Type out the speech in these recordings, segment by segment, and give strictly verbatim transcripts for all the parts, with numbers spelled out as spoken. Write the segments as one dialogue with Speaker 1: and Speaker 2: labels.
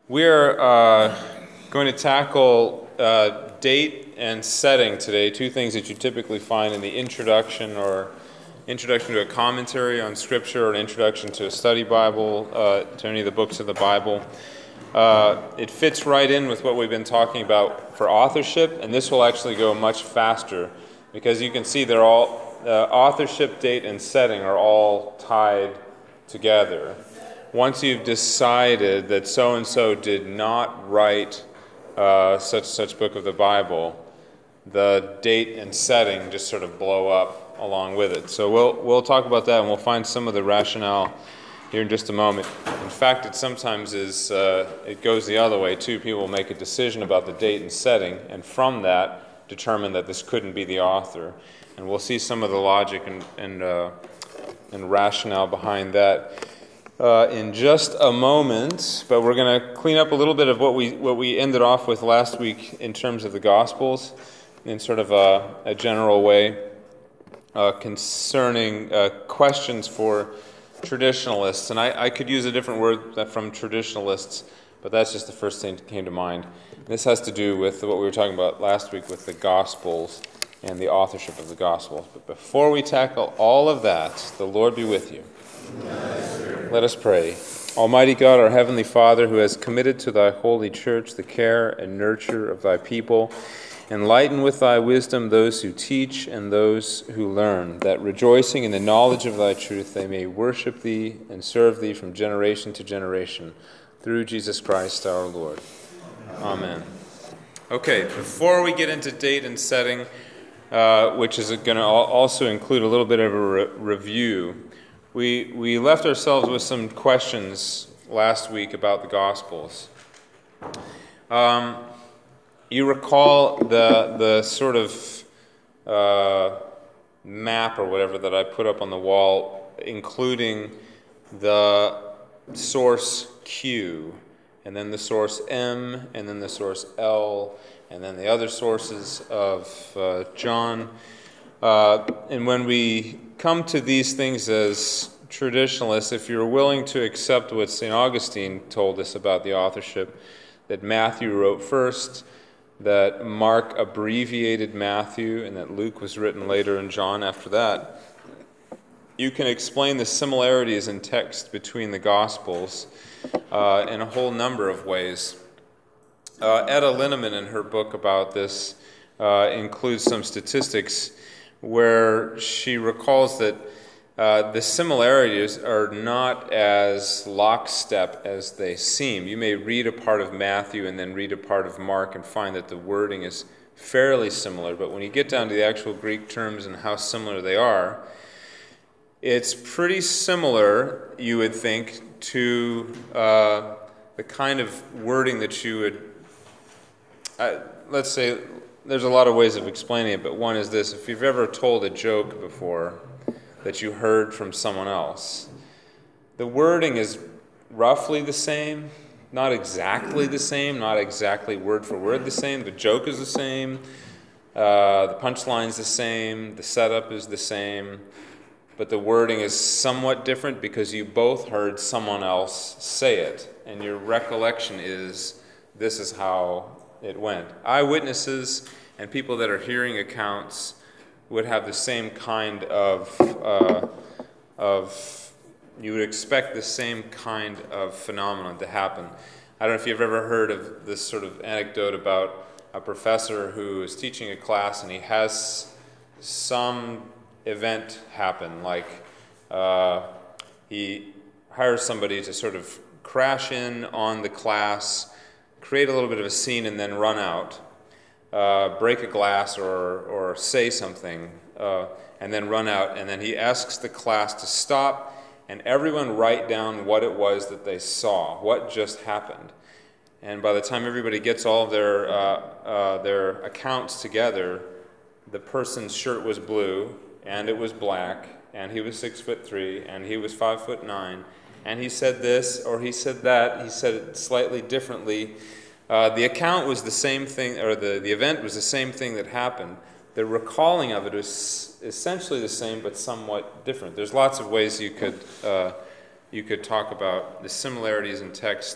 Speaker 1: We're uh, going to tackle uh, date and setting today, two things that you typically find in the introduction or introduction to a commentary on Scripture or an introduction to a study Bible, uh, to any of the books of the Bible. Uh, it fits right in with what we've been talking about for authorship, and this will actually go much faster because you can see they're all, uh, authorship, date, and setting are all tied together. Once you've decided that so-and-so did not write uh, such such book of the Bible, the date and setting just sort of blow up along with it. So we'll we'll talk about that, and we'll find some of the rationale here in just a moment. In fact, it sometimes is uh, it goes the other way too. People will make a decision about the date and setting, and from that determine that this couldn't be the author. And we'll see some of the logic and and uh, and rationale behind that Uh, in just a moment, but we're going to clean up a little bit of what we what we ended off with last week in terms of the Gospels, in sort of a, a general way, uh, concerning uh, questions for traditionalists. And I, I could use a different word from traditionalists, but that's just the first thing that came to mind. This has to do with what we were talking about last week with the Gospels and the authorship of the Gospels. But before we tackle all of that, the Lord be with you. Let us pray. Almighty God, our Heavenly Father, who has committed to thy holy church the care and nurture of thy people, enlighten with thy wisdom those who teach and those who learn, that rejoicing in the knowledge of thy truth they may worship thee and serve thee from generation to generation, through Jesus Christ our Lord. Amen. Okay, before we get into date and setting, uh, which is going to also include a little bit of a re- review, We we left ourselves with some questions last week about the Gospels. Um, you recall the the sort of uh, map or whatever that I put up on the wall, including the source Q, and then the source M, and then the source L, and then the other sources of uh, John. Uh, and when we come to these things as traditionalists, if you're willing to accept what Saint Augustine told us about the authorship, that Matthew wrote first, that Mark abbreviated Matthew, and that Luke was written later and John after that, you can explain the similarities in text between the Gospels uh, in a whole number of ways. Uh, Etta Linneman, in her book about this, uh, includes some statistics where she recalls that uh, the similarities are not as lockstep as they seem. You may read a part of Matthew and then read a part of Mark and find that the wording is fairly similar, but when you get down to the actual Greek terms and how similar they are, it's pretty similar, you would think, to uh, the kind of wording that you would, uh, let's say, there's a lot of ways of explaining it, but one is this. If you've ever told a joke before that you heard from someone else, the wording is roughly the same, not exactly the same, not exactly word for word the same. The joke is the same, uh, the punchline's the same, the setup is the same, but the wording is somewhat different because you both heard someone else say it, and your recollection is this is how it went. Eyewitnesses and people that are hearing accounts would have the same kind of, uh, of, you would expect the same kind of phenomenon to happen. I don't know if you've ever heard of this sort of anecdote about a professor who is teaching a class and he has some event happen, like uh, he hires somebody to sort of crash in on the class, create a little bit of a scene, and then run out, uh, break a glass or or say something, uh, and then run out. And then he asks the class to stop and everyone write down what it was that they saw, what just happened. And by the time everybody gets all of their uh, uh, their accounts together, the person's shirt was blue, and it was black, and he was six foot three, and he was five foot nine. And he said this, or he said that, he said it slightly differently. Uh, the account was the same thing, or the, the event was the same thing that happened. The recalling of it was essentially the same, but somewhat different. There's lots of ways you could uh, you could talk about the similarities in text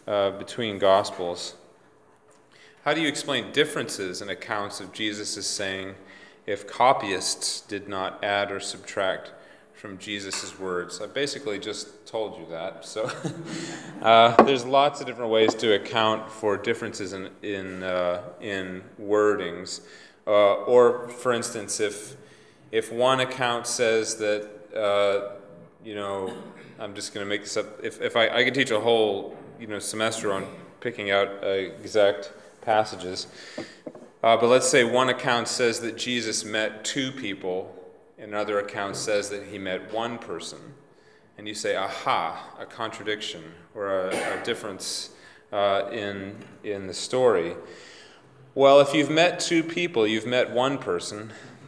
Speaker 1: uh, between Gospels. How do you explain differences in accounts of Jesus' saying if copyists did not add or subtract from Jesus' words? I basically just told you that. So uh, there's lots of different ways to account for differences in in uh, in wordings. Uh, or, for instance, if if one account says that, uh, you know, I'm just going to make this up. If if I, I could teach a whole, you know, semester on picking out uh, exact passages, uh, but let's say one account says that Jesus met two people. Another account says that he met one person, and you say, aha, a contradiction or a, a difference uh, in in the story. Well, if you've met two people, you've met one person.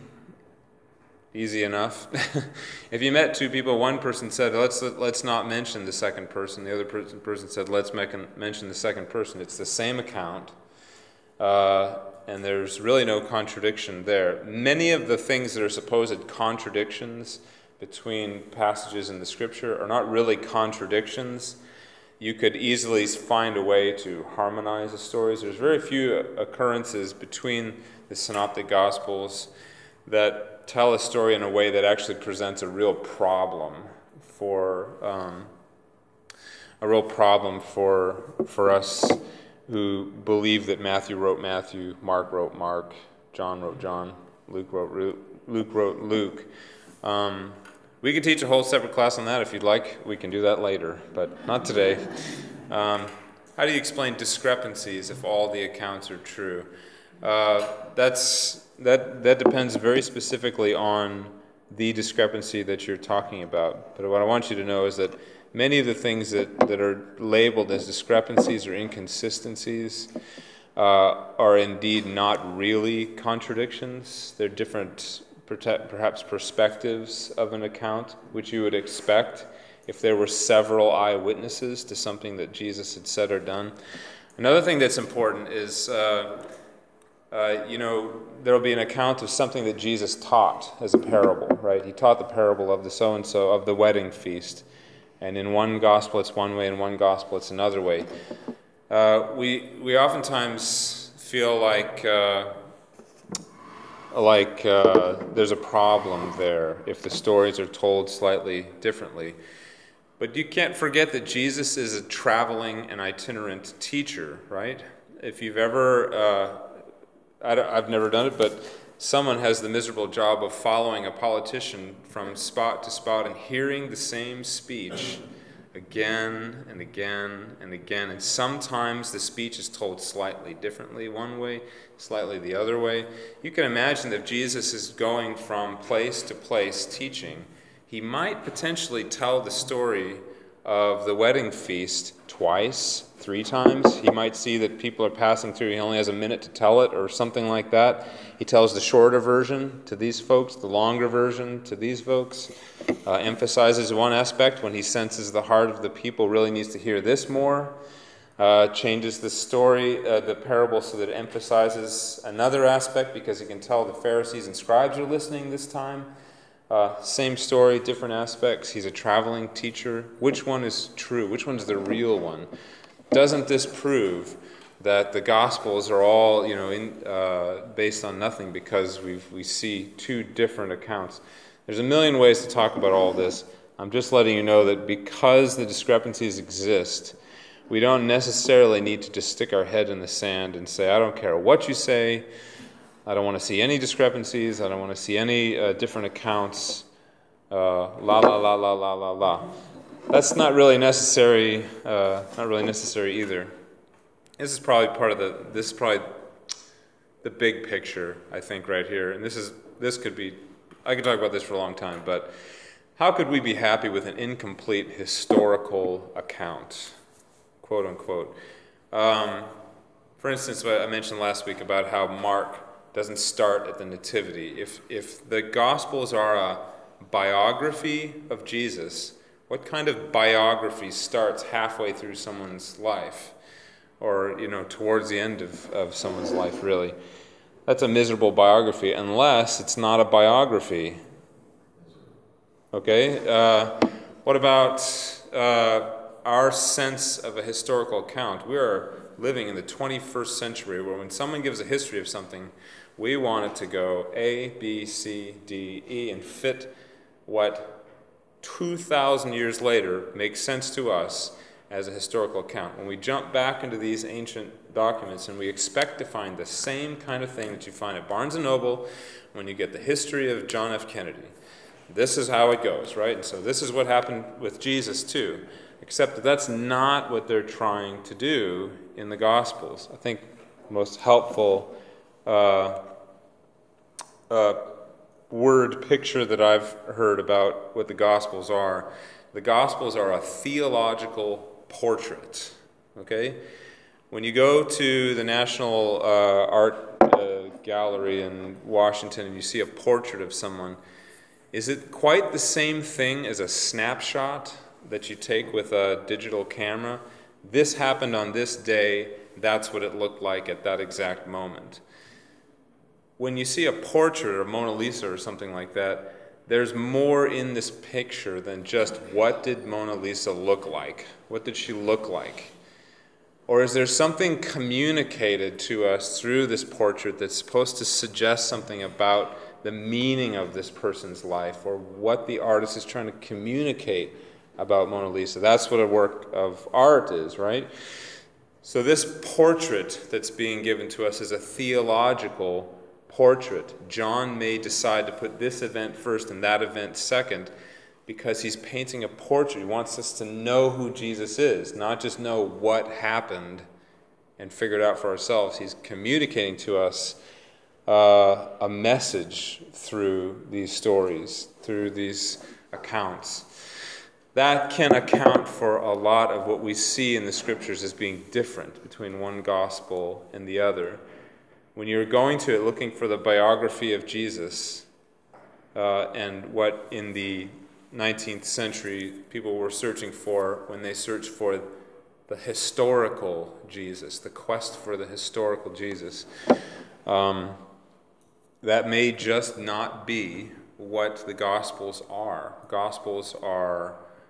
Speaker 1: Easy enough. If you met two people, one person said, let's let's not mention the second person. The other person, person said, let's make an, mention the second person. It's the same account. Uh, and there's really no contradiction there. Many of the things that are supposed contradictions between passages in the Scripture are not really contradictions. You could easily find a way to harmonize the stories. There's very few occurrences between the Synoptic Gospels that tell a story in a way that actually presents a real problem for um, a real problem for for us who believe that Matthew wrote Matthew, Mark wrote Mark, John wrote John, Luke wrote Luke wrote Luke. Um, we could teach a whole separate class on that if you'd like. We can do that later, but not today. Um, how do you explain discrepancies if all the accounts are true? Uh, that's that that depends very specifically on the discrepancy that you're talking about. But what I want you to know is that many of the things that, that are labeled as discrepancies or inconsistencies uh, are indeed not really contradictions. They're different, perhaps, perspectives of an account, which you would expect if there were several eyewitnesses to something that Jesus had said or done. Another thing that's important is, uh, uh, you know, there will be an account of something that Jesus taught as a parable, right? He taught the parable of the so-and-so, of the wedding feast. And in one gospel it's one way, in one gospel it's another way. Uh, we we oftentimes feel like uh, like uh, there's a problem there if the stories are told slightly differently. But you can't forget that Jesus is a traveling and itinerant teacher, right? If you've ever, uh, I don't, I've never done it, but someone has the miserable job of following a politician from spot to spot and hearing the same speech again and again and again. And sometimes the speech is told slightly differently one way, slightly the other way. You can imagine that if Jesus is going from place to place teaching, he might potentially tell the story of the wedding feast twice, three times. He might see that people are passing through. He only has a minute to tell it or something like that. He tells the shorter version to these folks, the longer version to these folks. Uh, emphasizes one aspect when he senses the heart of the people really needs to hear this more. Uh, changes the story, uh, the parable, so that it emphasizes another aspect because he can tell the Pharisees and scribes are listening this time. Uh, same story, different aspects. He's a traveling teacher. Which one is true? Which one's the real one? Doesn't this prove that the Gospels are all, you know, in, uh, based on nothing because we we see two different accounts? There's a million ways to talk about all this. I'm just letting you know that because the discrepancies exist, we don't necessarily need to just stick our head in the sand and say, I don't care what you say. I don't want to see any discrepancies. I don't want to see any uh, different accounts. Uh, la la la la la la la. That's not really necessary. Uh, not really necessary either. This is probably part of the. This is probably the big picture, I think, right here. And this is. This could be. I could talk about this for a long time, but how could we be happy with an incomplete historical account, quote unquote? Um, for instance, what I mentioned last week about how Mark doesn't start at the Nativity. If if the Gospels are a biography of Jesus, what kind of biography starts halfway through someone's life? Or, you know, towards the end of, of someone's life, really? That's a miserable biography, unless it's not a biography. Okay? Uh, what about, uh, our sense of a historical account. We are living in the twenty-first century where when someone gives a history of something, we want it to go A, B, C, D, E, and fit what two thousand years later makes sense to us as a historical account. When we jump back into these ancient documents and we expect to find the same kind of thing that you find at Barnes and Noble when you get the history of John F. Kennedy. This is how it goes, right? And so this is what happened with Jesus too, except that that's not what they're trying to do in the Gospels. I think the most helpful uh, uh, word picture that I've heard about what the Gospels are, the Gospels are a theological portrait, okay? When you go to the National uh, Art uh, Gallery in Washington and you see a portrait of someone, is it quite the same thing as a snapshot that you take with a digital camera? This happened on this day, that's what it looked like at that exact moment. When you see a portrait of Mona Lisa or something like that, there's more in this picture than just what did Mona Lisa look like? What did she look like? Or is there something communicated to us through this portrait that's supposed to suggest something about the meaning of this person's life or what the artist is trying to communicate about Mona Lisa? That's what a work of art is, right? So this portrait that's being given to us is a theological portrait. John may decide to put this event first and that event second because he's painting a portrait. He wants us to know who Jesus is, not just know what happened and figure it out for ourselves. He's communicating to us uh, a message through these stories, through these accounts. That can account for a lot of what we see in the Scriptures as being different between one gospel and the other. When you're going to it looking for the biography of Jesus uh, and what in the nineteenth century people were searching for when they searched for the historical Jesus, the quest for the historical Jesus, um, that may just not be what the Gospels are. Gospels are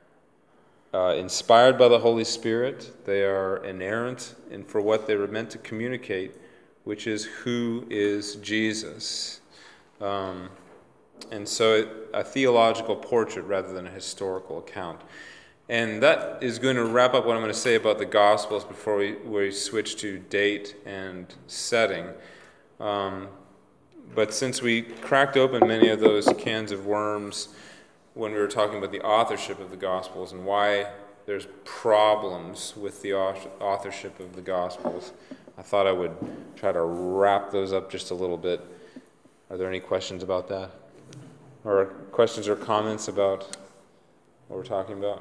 Speaker 1: uh, inspired by the Holy Spirit. They are inerrant in for what they were meant to communicate, which is who is Jesus. Um, and so it, a theological portrait rather than a historical account. And that is going to wrap up what I'm going to say about the Gospels before we, we switch to date and setting. Um, but since we cracked open many of those cans of worms when we were talking about the authorship of the Gospels and why there's problems with the authorship of the Gospels, I thought I would try to wrap those up just a little bit. Are there any questions about that? Or questions or comments about what we're talking about?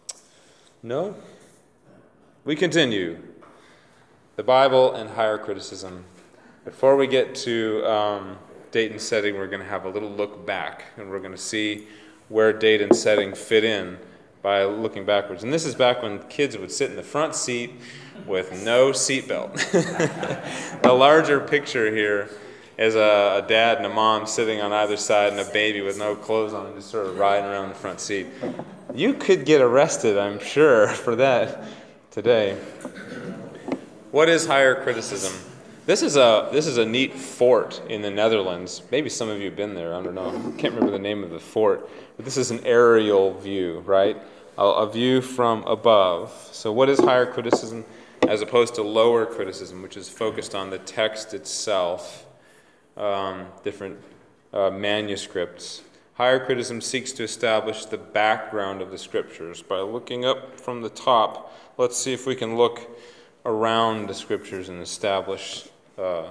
Speaker 1: No? We continue. The Bible and higher criticism. Before we get to um, date and setting, we're going to have a little look back, and we're going to see where date and setting fit in by looking backwards. And this is back when kids would sit in the front seat with no seatbelt. The larger picture here is a, a dad and a mom sitting on either side and a baby with no clothes on, just sort of riding around the front seat. You could get arrested, I'm sure, for that today. What is higher criticism? This is a this is a neat fort in the Netherlands. Maybe some of you have been there. I don't know. I can't remember the name of the fort. But this is an aerial view, right? A, a view from above. So what is higher criticism as opposed to lower criticism, which is focused on the text itself, um, different uh, manuscripts? Higher criticism seeks to establish the background of the Scriptures by looking up from the top. Let's see if we can look around the Scriptures and establish uh,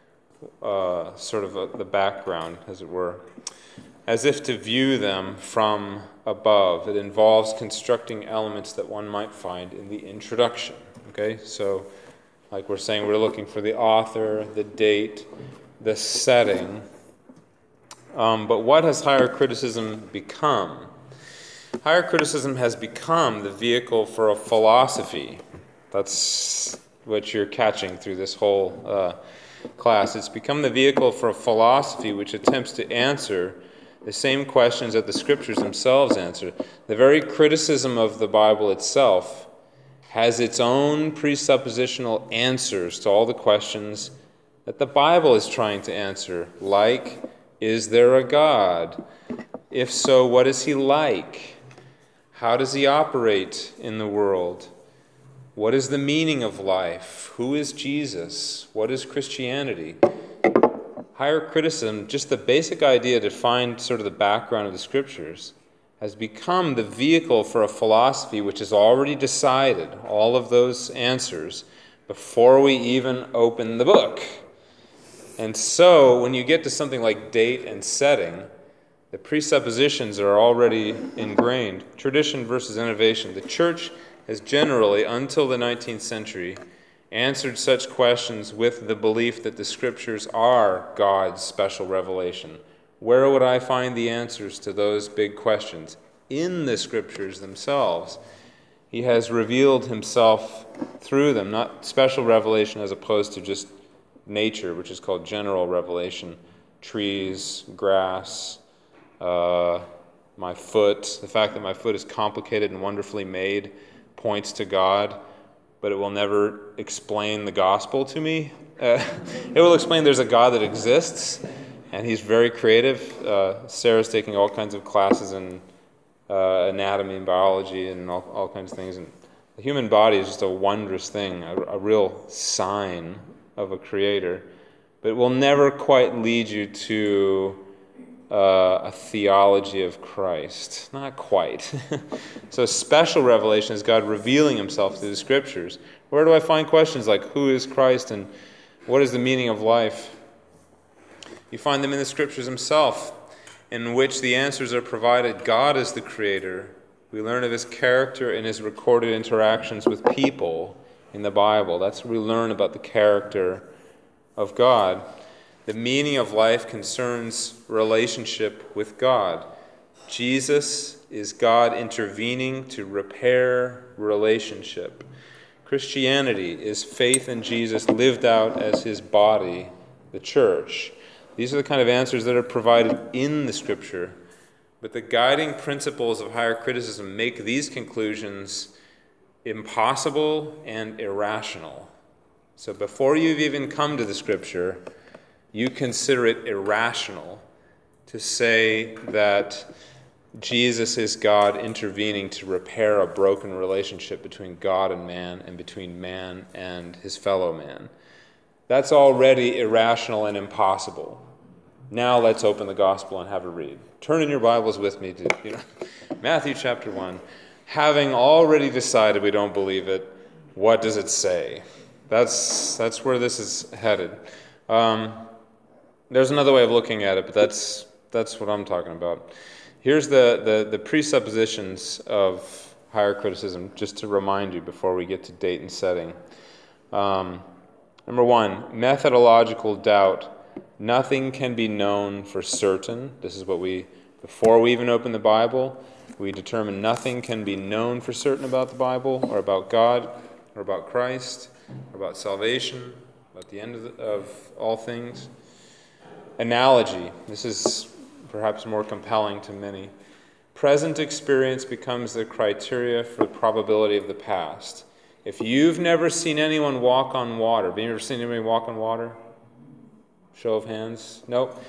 Speaker 1: uh, sort of a, the background, as it were, as if to view them from above. It involves constructing elements that one might find in the introduction. Okay, so like we're saying, we're looking for the author, the date, the setting. Um, but what has higher criticism become? Higher criticism has become the vehicle for a philosophy. That's what you're catching through this whole uh, class. It's become the vehicle for a philosophy which attempts to answer the same questions that the Scriptures themselves answer. The very criticism of the Bible itself has its own presuppositional answers to all the questions that the Bible is trying to answer, like, is there a God? If so, what is he like? How does he operate in the world? What is the meaning of life? Who is Jesus? What is Christianity? Higher criticism, just the basic idea to find sort of the background of the Scriptures, has become the vehicle for a philosophy which has already decided all of those answers before we even open the book. And so, when you get to something like date and setting, the presuppositions are already ingrained. Tradition versus innovation. The church has generally, until the nineteenth century, answered such questions with the belief that the Scriptures are God's special revelation. Where would I find the answers to those big questions? In the Scriptures themselves. He has revealed himself through them, not special revelation as opposed to just nature, which is called general revelation. Trees, grass, uh, my foot. The fact that my foot is complicated and wonderfully made points to God, but it will never explain the gospel to me. Uh, it will explain there's a God that exists, and he's very creative. Uh, Sarah's taking all kinds of classes in uh, anatomy and biology and all, all kinds of things. And the human body is just a wondrous thing, a, a real sign of a creator. But it will never quite lead you to uh, a theology of Christ. Not quite. So special revelation is God revealing himself through the Scriptures. Where do I find questions like who is Christ and what is the meaning of life? You find them in the Scriptures himself, in which the answers are provided. God is the creator. We learn of his character in his recorded interactions with people in the Bible. That's what we learn about the character of God. The meaning of life concerns relationship with God. Jesus is God intervening to repair relationship. Christianity is faith in Jesus lived out as his body, the church. These are the kind of answers that are provided in the Scripture. But the guiding principles of higher criticism make these conclusions impossible and irrational. So before you've even come to the Scripture, you consider it irrational to say that Jesus is God intervening to repair a broken relationship between God and man and between man and his fellow man. That's already irrational and impossible. Now let's open the gospel and have a read. Turn in your Bibles with me to you know, Matthew chapter one. Having already decided we don't believe it, what does it say? That's that's where this is headed. Um, there's another way of looking at it, but that's that's what I'm talking about. Here's the, the, the presuppositions of higher criticism, just to remind you before we get to date and setting. Um, number one, methodological doubt. Nothing can be known for certain. This is what we, before we even open the Bible, we determine nothing can be known for certain about the Bible or about God or about Christ or about salvation, about the end of, the, of all things. Analogy. This is perhaps more compelling to many. Present experience becomes the criteria for the probability of the past. If you've never seen anyone walk on water, have you ever seen anybody walk on water? Show of hands? Nope.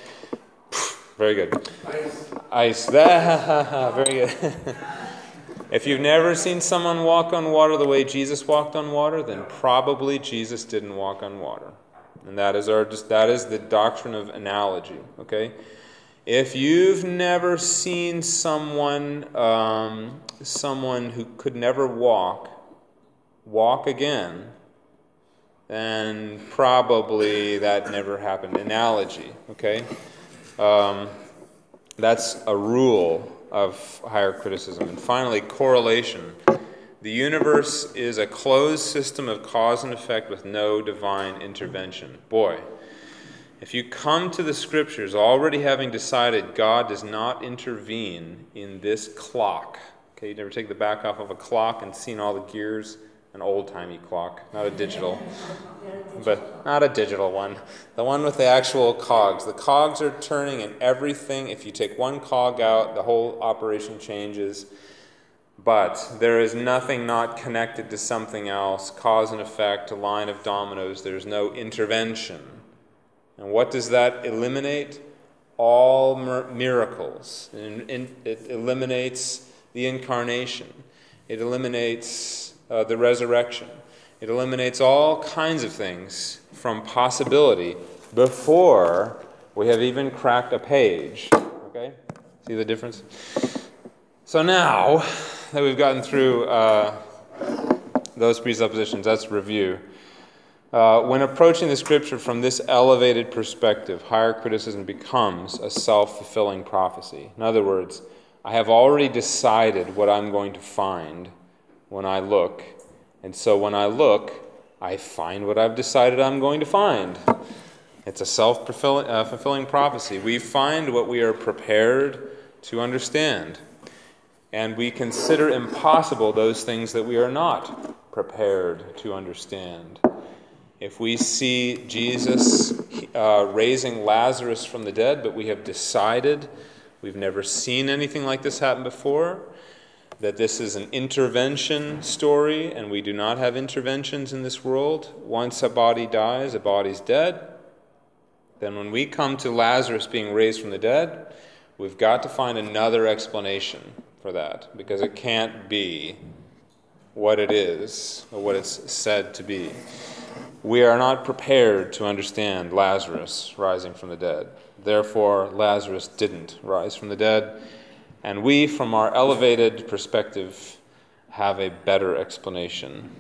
Speaker 1: Very good. Ice. Ice. Very good. If you've never seen someone walk on water the way Jesus walked on water, then probably Jesus didn't walk on water. And that is our that is the doctrine of analogy. Okay? If you've never seen someone um, someone who could never walk walk again, then probably that never happened. Analogy, okay? Um, that's a rule of higher criticism. And finally, correlation. The universe is a closed system of cause and effect with no divine intervention. Boy, if you come to the Scriptures already having decided God does not intervene in this clock, okay, you never take the back off of a clock and seen all the gears? An old-timey clock, not a digital, but not a digital one. The one with the actual cogs. The cogs are turning and everything. If you take one cog out, the whole operation changes. But there is nothing not connected to something else, cause and effect, a line of dominoes. There's no intervention. And what does that eliminate? All mir- miracles. And, and it eliminates the incarnation. It eliminates uh, the resurrection. It eliminates all kinds of things from possibility before we have even cracked a page. Okay? See the difference? So now that we've gotten through uh, those presuppositions, let's review. Uh, when approaching the Scripture from this elevated perspective, higher criticism becomes a self-fulfilling prophecy. In other words, I have already decided what I'm going to find when I look, and so when I look, I find what I've decided I'm going to find. It's a self-fulfilling uh, fulfilling prophecy. We find what we are prepared to understand. And we consider impossible those things that we are not prepared to understand. If we see Jesus uh, raising Lazarus from the dead, but we have decided, we've never seen anything like this happen before, that this is an intervention story, and we do not have interventions in this world. Once a body dies, a body's dead. Then when we come to Lazarus being raised from the dead, we've got to find another explanation for that, because it can't be what it is or what it's said to be. We are not prepared to understand Lazarus rising from the dead. Therefore, Lazarus didn't rise from the dead, and we, from our elevated perspective, have a better explanation.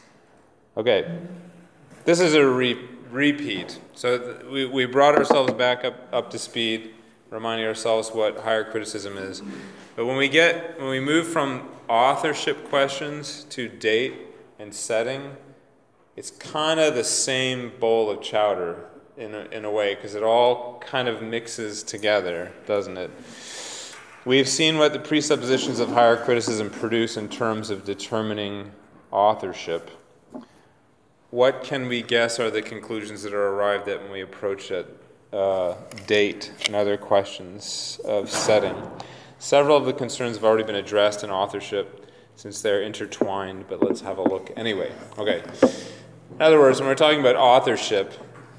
Speaker 1: Okay, this is a re- repeat. So th- we, we brought ourselves back up, up to speed, reminding ourselves what higher criticism is. But when we get when we move from authorship questions to date and setting, it's kind of the same bowl of chowder in a, in a way, because it all kind of mixes together, doesn't it? We've seen what the presuppositions of higher criticism produce in terms of determining authorship. What can we guess are the conclusions that are arrived at when we approach that uh, date and other questions of setting? Several of the concerns have already been addressed in authorship since they're intertwined, but let's have a look anyway. Okay. In other words, when we're talking about authorship,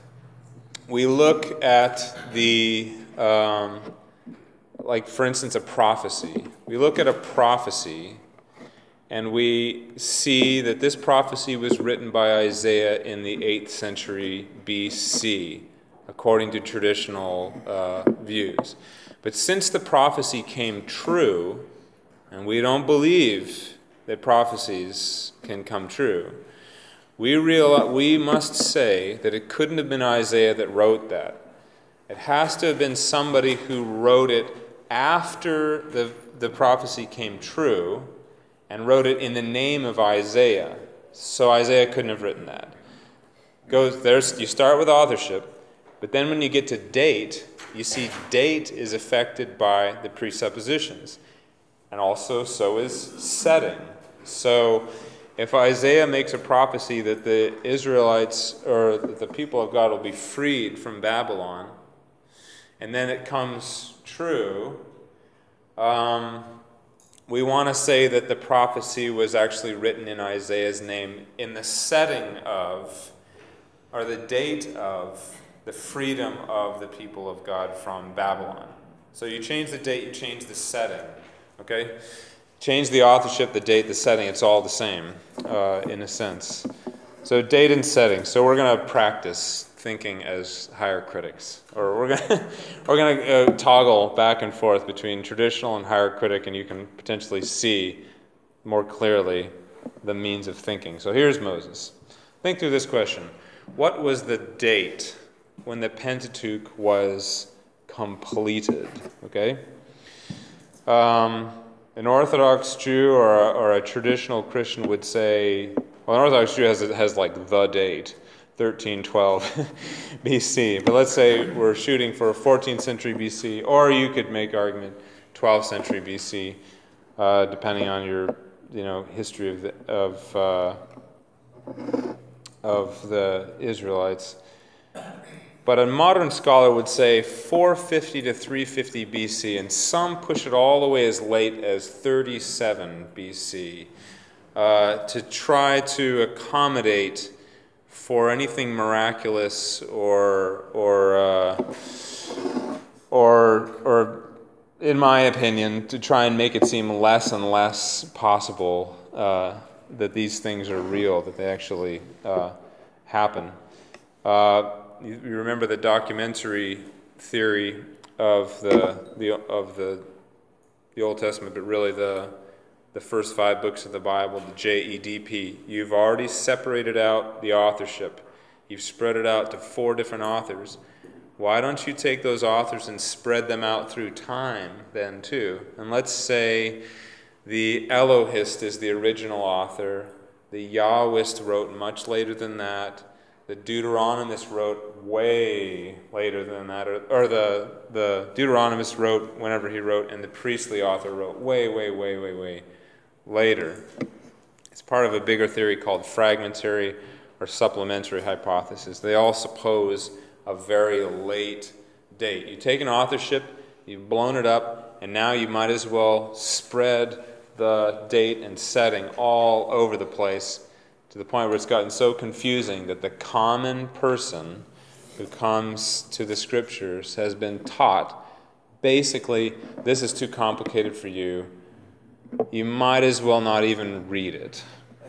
Speaker 1: we look at the, um, like for instance, a prophecy. We look at a prophecy and we see that this prophecy was written by Isaiah in the eighth century B C, according to traditional uh, views. But since the prophecy came true, and we don't believe that prophecies can come true, we realize, we must say that it couldn't have been Isaiah that wrote that. It has to have been somebody who wrote it after the, the prophecy came true and wrote it in the name of Isaiah. So Isaiah couldn't have written that. Goes there's you start with authorship, but then when you get to date, you see date is affected by the presuppositions. And also so is setting. So if Isaiah makes a prophecy that the Israelites or the people of God will be freed from Babylon, and then it comes true, um, we want to say that the prophecy was actually written in Isaiah's name in the setting of, or the date of, the freedom of the people of God from Babylon. So you change the date, you change the setting, okay? Change the authorship, the date, the setting, it's all the same, uh, in a sense. So date and setting. So we're going to practice thinking as higher critics. Or we're going to we're going to uh, toggle back and forth between traditional and higher critic, and you can potentially see more clearly the means of thinking. So here's Moses. Think through this question. What was the date when the Pentateuch was completed? Okay? Um... An Orthodox Jew or a, or a traditional Christian would say, well, an Orthodox Jew has, has like the date, thirteen twelve B C. But let's say we're shooting for fourteenth century B C, or you could make argument twelfth century B C, uh, depending on your, you know, history of the, of uh, of the Israelites. but a modern scholar would say four fifty to three fifty B C, and some push it all the way as late as thirty-seven B C, uh, to try to accommodate for anything miraculous or or uh, or or in my opinion, to try and make it seem less and less possible uh, that these things are real, that they actually uh, happen. Uh, you, you remember the documentary theory of the the of the the Old Testament, but really the the first five books of the Bible, the J E D P. You've already separated out the authorship. You've spread it out to four different authors. Why don't you take those authors and spread them out through time then too? And let's say the Elohist is the original author, the Yahwist wrote much later than that, the Deuteronomist wrote way later than that, or, or the, the Deuteronomist wrote whenever he wrote, and the priestly author wrote way, way, way, way, way later. It's part of a bigger theory called fragmentary or supplementary hypothesis. They all suppose a very late date. You take an authorship, you've blown it up, and now you might as well spread the date and setting all over the place to the point where it's gotten so confusing that the common person who comes to the scriptures has been taught, basically, this is too complicated for you. You might as well not even read it.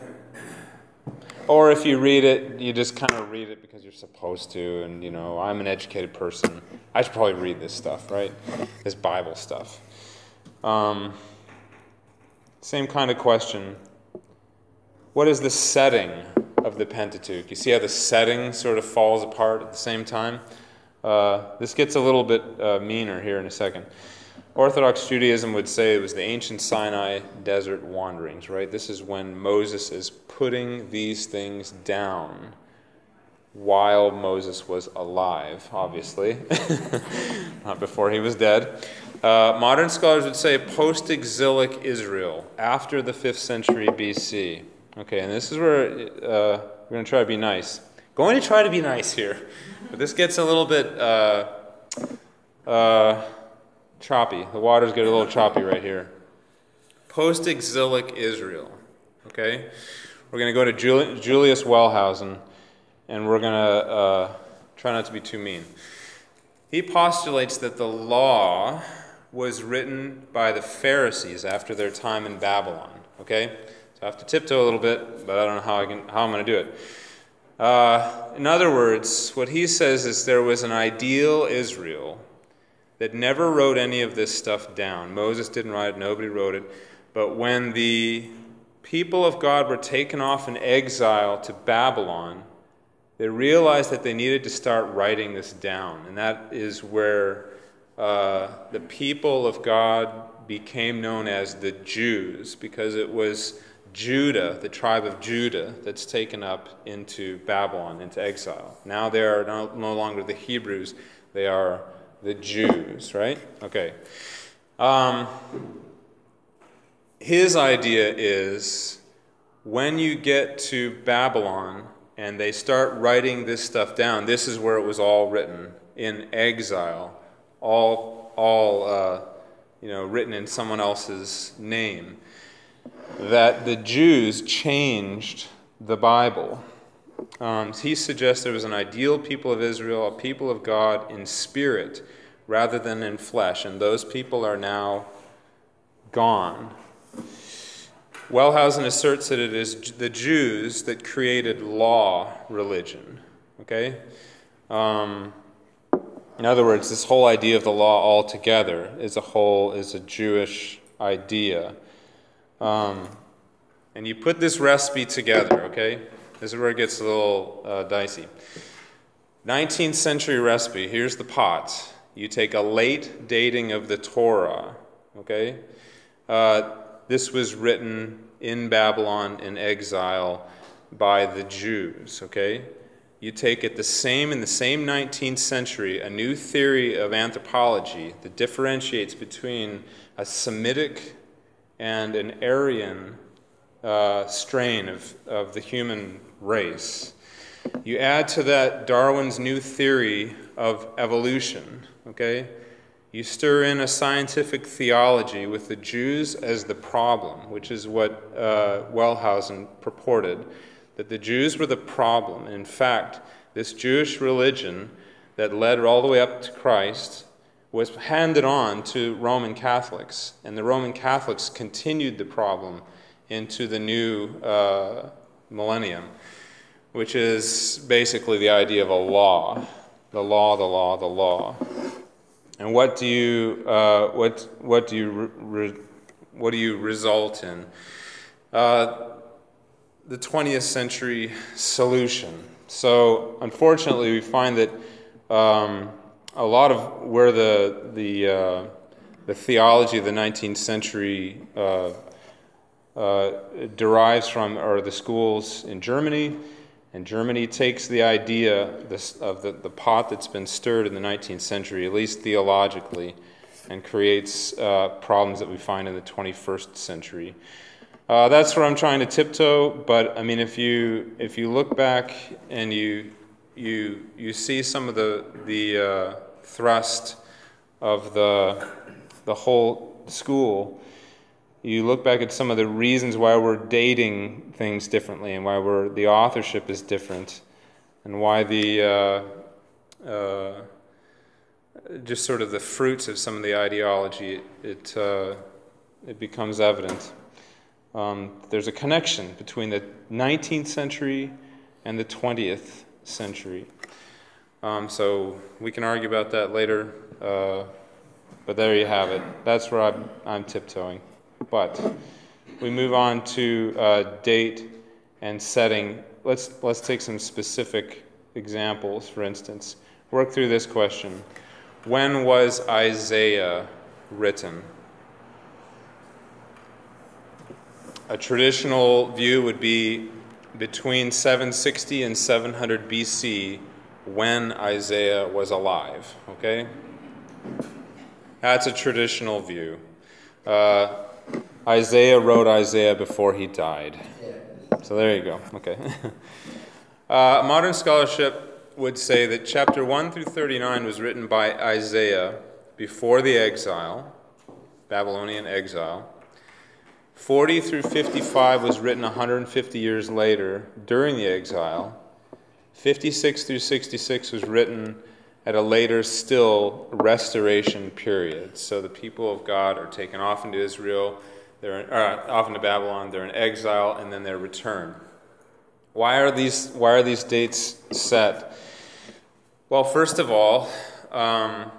Speaker 1: Or if you read it, you just kind of read it because you're supposed to, and, you know, I'm an educated person. I should probably read this stuff, right? This Bible stuff. Um, same kind of question. What is the setting of the Pentateuch? You see how the setting sort of falls apart at the same time? Uh, this gets a little bit uh, meaner here in a second. Orthodox Judaism would say it was the ancient Sinai desert wanderings, right? This is when Moses is putting these things down while Moses was alive, obviously, not before he was dead. Uh, modern scholars would say post-exilic Israel, after the fifth century B C. Okay, and this is where uh, we're going to try to be nice. Going to try to be nice here, but this gets a little bit uh, uh, choppy. The waters get a little choppy right here. Post-exilic Israel. Okay, we're going to go to Jul- Julius Wellhausen, and we're going to uh, try not to be too mean. He postulates that the law was written by the Pharisees after their time in Babylon. Okay, so I have to tiptoe a little bit, but I don't know how I can how I'm going to do it. Uh, in other words, what he says is there was an ideal Israel that never wrote any of this stuff down. Moses didn't write it, nobody wrote it. But when the people of God were taken off in exile to Babylon, they realized that they needed to start writing this down. And that is where uh, the people of God became known as the Jews, because it was Judah, the tribe of Judah, that's taken up into Babylon, into exile. Now they are no, no longer the Hebrews, they are the Jews, right? Okay. Um, his idea is when you get to Babylon and they start writing this stuff down, this is where it was all written, in exile, all, all uh, you know, written in someone else's name, that the Jews changed the Bible. Um, he suggests there was an ideal people of Israel, a people of God in spirit rather than in flesh, and those people are now gone. Wellhausen asserts that it is the Jews that created law religion. Okay? Um, in other words, this whole idea of the law altogether is a whole is a Jewish idea. Um, and you put this recipe together, okay? This is where it gets a little uh, dicey. nineteenth century recipe, here's the pot. You take a late dating of the Torah, okay? Uh, this was written in Babylon in exile by the Jews, okay? You take it the same in the same nineteenth century, a new theory of anthropology that differentiates between a Semitic and an Aryan uh, strain of, of the human race. You add to that Darwin's new theory of evolution, okay? You stir in a scientific theology with the Jews as the problem, which is what uh, Wellhausen purported, that the Jews were the problem. And in fact, this Jewish religion that led all the way up to Christ was handed on to Roman Catholics, and the Roman Catholics continued the problem into the new uh, millennium, which is basically the idea of a law, the law, the law, the law. And what do you uh, what what do you re, what do you result in? Uh, the twentieth century solution. So unfortunately, we find that um, a lot of where the the uh, the theology of the nineteenth century uh, uh, derives from are the schools in Germany. And Germany takes the idea this, of the, the pot that's been stirred in the nineteenth century, at least theologically, and creates uh, problems that we find in the twenty-first century. Uh, that's where I'm trying to tiptoe. But I mean, if you if you look back and you you you see some of the the uh, thrust of the the whole school. You look back at some of the reasons why we're dating things differently and why we're, the authorship is different and why the, uh, uh, just sort of the fruits of some of the ideology, it, uh, it becomes evident. Um, there's a connection between the nineteenth century and the twentieth century. Um, so we can argue about that later, uh, but there you have it. That's where I'm, I'm tiptoeing. But we move on to uh, date and setting. Let's let's take some specific examples. For instance, work through this question: when was Isaiah written? A traditional view would be between seven sixty and seven hundred B C, when Isaiah was alive. Okay, that's a traditional view. Uh, Isaiah wrote Isaiah before he died. So there you go. Okay. uh, modern scholarship would say that chapter one through thirty-nine was written by Isaiah before the exile, Babylonian exile. forty through fifty-five was written one hundred fifty years later during the exile. fifty-six through sixty-six was written at a later still restoration period. So the people of God are taken off into Israel, they're in, uh, off into Babylon, they're in exile, and then they're returned. Why are these, why are these dates set? Well, first of all, um,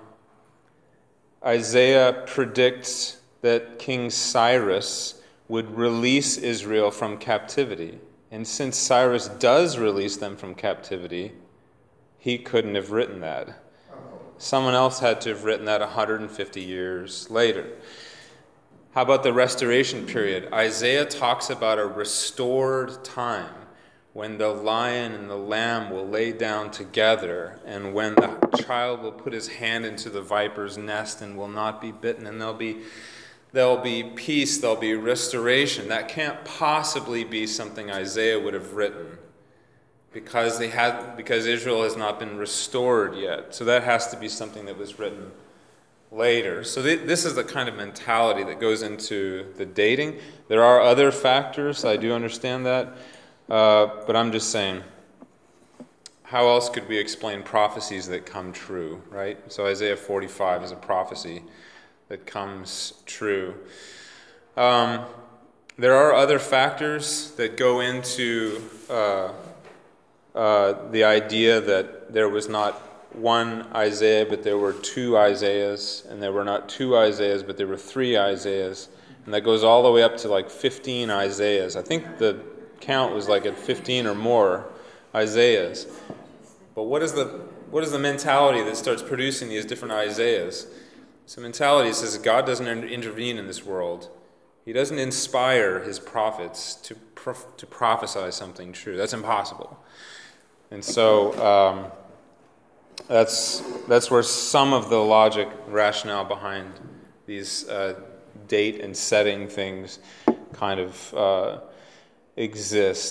Speaker 1: Isaiah predicts that King Cyrus would release Israel from captivity. And since Cyrus does release them from captivity, he couldn't have written that. Someone else had to have written that one hundred fifty years later. How about the restoration period? Isaiah talks about a restored time when the lion and the lamb will lay down together, and when the child will put his hand into the viper's nest and will not be bitten, and there'll be there'll be peace, there'll be restoration. That can't possibly be something Isaiah would have written, because they had because Israel has not been restored yet. So that has to be something that was written later. So th- this is the kind of mentality that goes into the dating. There are other factors, I do understand that, uh, but I'm just saying, how else could we explain prophecies that come true, right? So Isaiah forty-five is a prophecy that comes true. Um, there are other factors that go into uh, uh, the idea that there was not one Isaiah, but there were two Isaiahs, and there were not two Isaiahs, but there were three Isaiahs, and that goes all the way up to like fifteen Isaiahs. I think the count was like at fifteen or more Isaiahs. But what is the what is the mentality that starts producing these different Isaiahs? So mentality says God doesn't intervene in this world. He doesn't inspire his prophets to prof- to prophesy something true. That's impossible. And so um, that's that's where some of the logic, rationale behind these uh, date and setting things kind of uh, exist.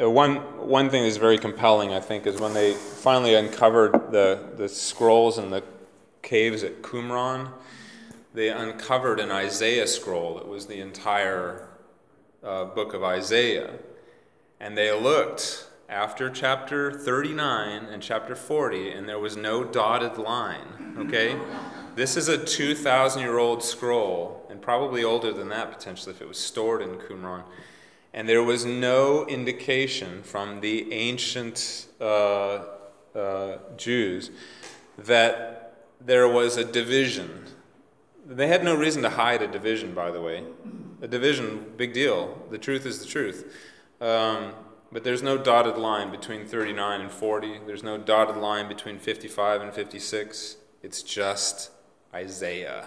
Speaker 1: uh, one one thing that's very compelling, I think, is when they finally uncovered the, the scrolls in the caves at Qumran, they uncovered an Isaiah scroll that was the entire uh, book of Isaiah. And they looked after chapter thirty-nine and chapter forty, and there was no dotted line, okay? This is a two thousand year old scroll, and probably older than that potentially if it was stored in Qumran. And there was no indication from the ancient uh, uh, Jews that there was a division. They had no reason to hide a division, by the way. A division, big deal. The truth is the truth. Um, but there's no dotted line between thirty-nine and forty. There's no dotted line between fifty-five and fifty-six. It's just Isaiah.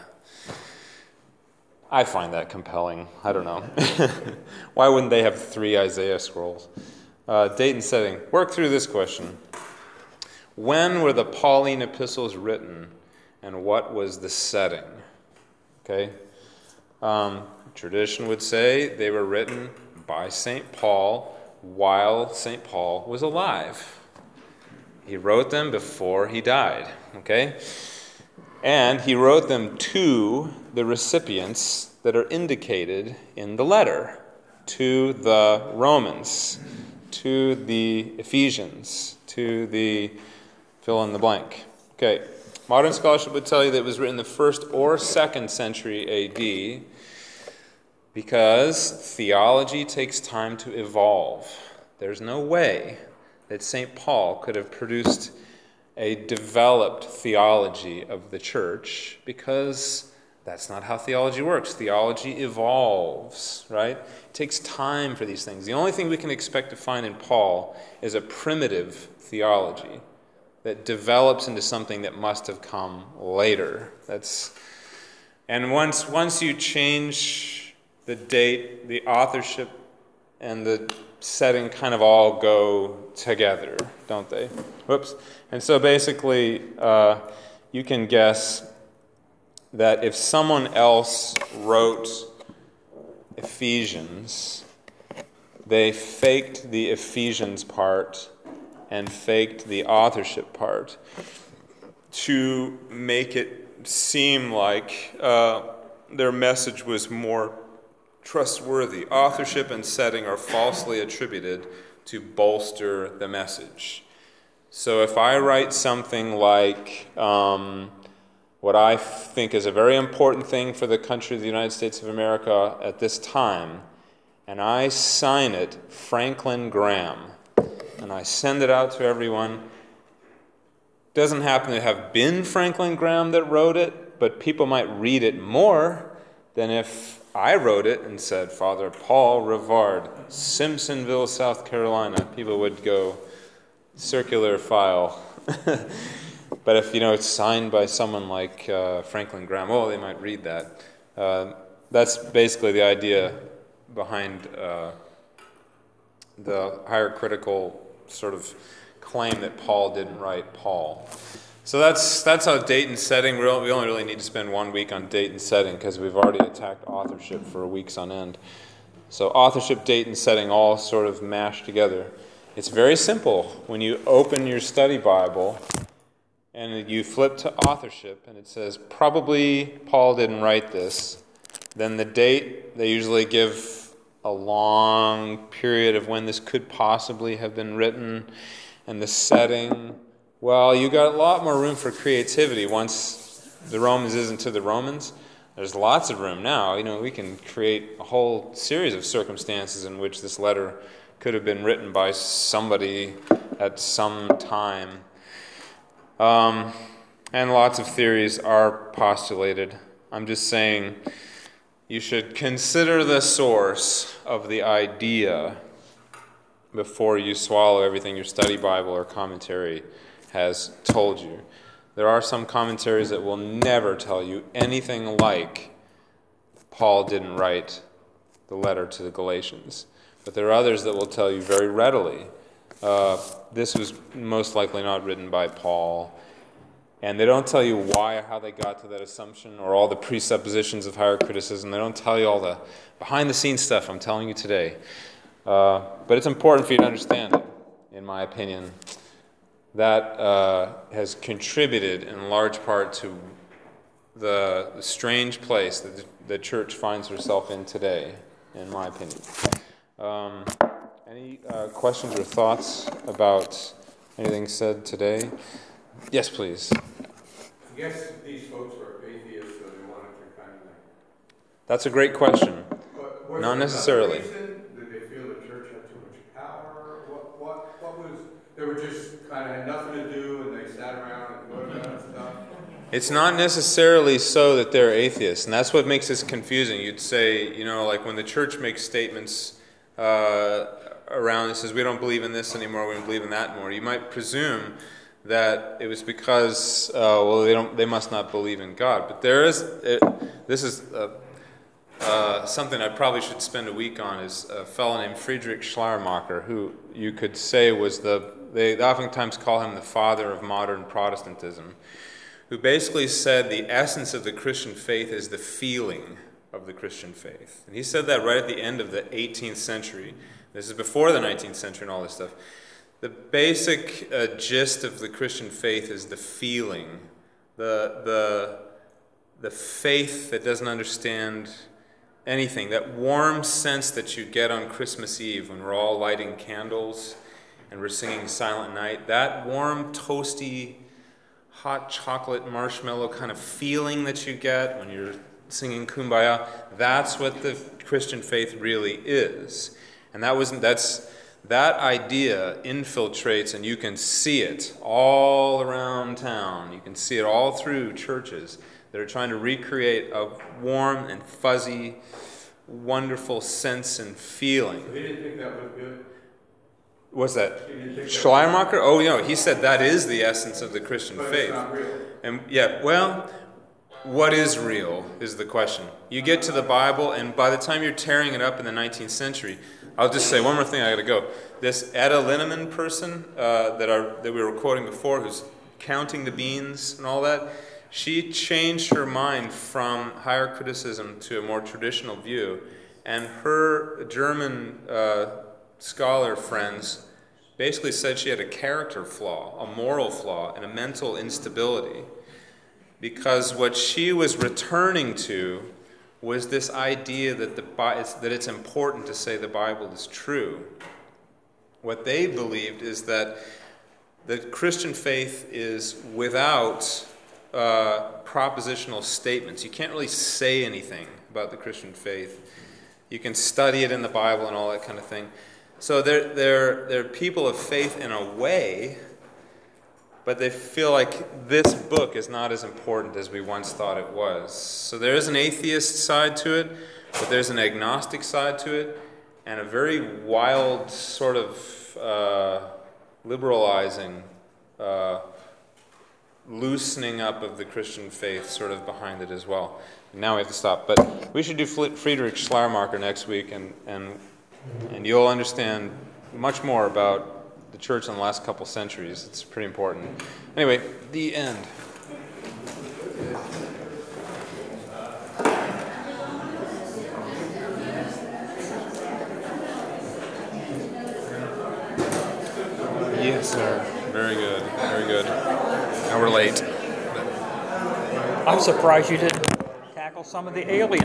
Speaker 1: I find that compelling. I don't know. Why wouldn't they have three Isaiah scrolls? Uh, date and setting. Work through this question. When were the Pauline epistles written, and what was the setting? Okay. Um, tradition would say they were written by Saint Paul while Saint Paul was alive. He wrote them before he died. Okay. And he wrote them to the recipients that are indicated in the letter, to the Romans, to the Ephesians, to the fill in the blank. Okay, modern scholarship would tell you that it was written the first or second century A D because theology takes time to evolve. There's no way that Saint Paul could have produced a developed theology of the church, because that's not how theology works. Theology evolves, right? It takes time for these things. The only thing we can expect to find in Paul is a primitive theology that develops into something that must have come later. That's, and once once you change the date, the authorship, and the setting kind of all go together, don't they? Whoops. And so basically, uh, you can guess that if someone else wrote Ephesians, they faked the Ephesians part and faked the authorship part to make it seem like uh, their message was more trustworthy. Authorship and setting are falsely attributed to bolster the message. So if I write something like um, what I think is a very important thing for the country of the United States of America at this time, and I sign it Franklin Graham, and I send it out to everyone, it doesn't happen to have been Franklin Graham that wrote it, but people might read it more than if I wrote it and said, Father Paul Rivard, Simpsonville, South Carolina. People would go, circular file. But if, you know, it's signed by someone like uh, Franklin Graham, oh, they might read that. Uh, that's basically the idea behind uh, the higher critical sort of claim that Paul didn't write Paul. So that's that's how date and setting. We only really need to spend one week on date and setting because we've already attacked authorship for weeks on end. So authorship, date, and setting all sort of mashed together. It's very simple. When you open your study Bible and you flip to authorship and it says, probably Paul didn't write this, then the date, they usually give a long period of when this could possibly have been written, and the setting, well, you got a lot more room for creativity once the Romans isn't to the Romans. There's lots of room now. You know, we can create a whole series of circumstances in which this letter could have been written by somebody at some time. Um, and lots of theories are postulated. I'm just saying you should consider the source of the idea before you swallow everything your study Bible or commentary has told you. There are some commentaries that will never tell you anything like Paul didn't write the letter to the Galatians. But there are others that will tell you very readily, uh, this was most likely not written by Paul. And they don't tell you why or how they got to that assumption or all the presuppositions of higher criticism. They don't tell you all the behind-the-scenes stuff I'm telling you today. Uh, but it's important for you to understand it, in my opinion. That uh, has contributed in large part to the, the strange place that the, the church finds herself in today, in my opinion. Um, any uh, questions or thoughts about anything said today? Yes, please.
Speaker 2: I guess these folks were atheists, so they wanted to kind of like...
Speaker 1: That's a great question.
Speaker 2: But was
Speaker 1: Not
Speaker 2: there
Speaker 1: necessarily.
Speaker 2: another reason? Did they feel the church had too much power? What, what, what was... They were just kind of had nothing to do, and they sat around and thought about stuff?
Speaker 1: It's not necessarily so that they're atheists, and that's what makes this confusing. You'd say, you know, like when the church makes statements uh, around and says, we don't believe in this anymore, we don't believe in that anymore, you might presume that it was because, uh, well, they don't, they must not believe in God. But there is, it, this is uh, uh, something I probably should spend a week on, is a fellow named Friedrich Schleiermacher, who you could say was the, they oftentimes call him the father of modern Protestantism, who basically said the essence of the Christian faith is the feeling of the Christian faith. And he said that right at the end of the eighteenth century. This is before the nineteenth century and all this stuff. The basic uh, gist of the Christian faith is the feeling, the, the, the faith that doesn't understand anything, that warm sense that you get on Christmas Eve when we're all lighting candles and we're singing Silent Night, that warm, toasty, hot chocolate marshmallow kind of feeling that you get when you're singing Kumbaya, that's what the Christian faith really is. And that wasn't, that's, that idea infiltrates, and you can see it all around town. You can see it all through churches that are trying to recreate a warm and fuzzy, wonderful sense and feeling.
Speaker 2: So he didn't think that was good?
Speaker 1: What's that? Schleiermacher? Oh, no, he said that is the essence of the Christian
Speaker 2: But
Speaker 1: faith.
Speaker 2: it's not real.
Speaker 1: And yeah, well, what is real is the question. You get to the Bible, and by the time you're tearing it up in the nineteenth century, I'll just say one more thing, I gotta go. This Etta Linneman person uh, that, are, that we were quoting before, who's counting the beans and all that, she changed her mind from higher criticism to a more traditional view. And her German uh, scholar friends basically said she had a character flaw, a moral flaw, and a mental instability. Because what she was returning to was this idea that, the, that it's important to say the Bible is true. What they believed is that the Christian faith is without uh, propositional statements. You can't really say anything about the Christian faith. You can study it in the Bible and all that kind of thing. So they're, they're, they're people of faith in a way, but they feel like this book is not as important as we once thought it was. So there is an atheist side to it, but there's an agnostic side to it, and a very wild sort of uh, liberalizing, uh, loosening up of the Christian faith sort of behind it as well. Now we have to stop, but we should do Friedrich Schleiermacher next week, and, and, and you'll understand much more about the church in the last couple centuries. It's pretty important. Anyway, the end. Yes, sir. Very good. Very good. Now we're late.
Speaker 3: I'm surprised you didn't tackle some of the aliens.